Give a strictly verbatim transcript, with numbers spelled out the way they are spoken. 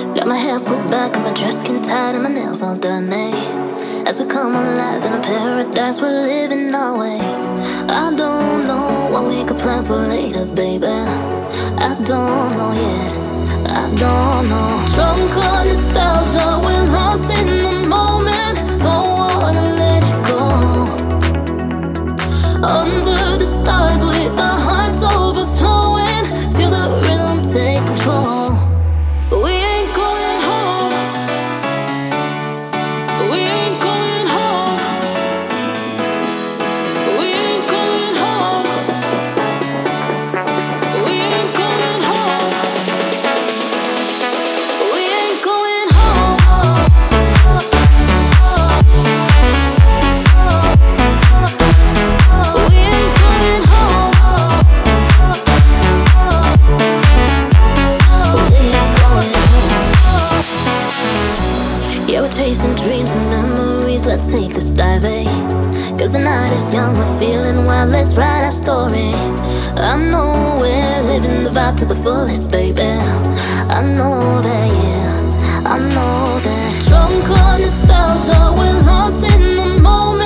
Got my hair pulled back and my dress skin tight and my nails all done, eh? As we come alive in a paradise, we're living our way. I don't know what we could plan for later, baby. I don't know yet, I don't know. Drunk on nostalgia, we're lost in the moment. Don't wanna let it go. Under the stars with our hearts overflowing, feel the rhythm take control. We ain't going home. We ain't going home. We ain't going home. We ain't going home. We ain't going home. We ain't going home. We ain't going home. Yeah, we're chasing dreams and memories. Let's take this dive, eh? Cause the night is young, we're feeling wild. Let's write our story. I know we're living the vibe to the fullest, baby. I know that, yeah, I know that. Drunk on nostalgia, we're lost in the moment.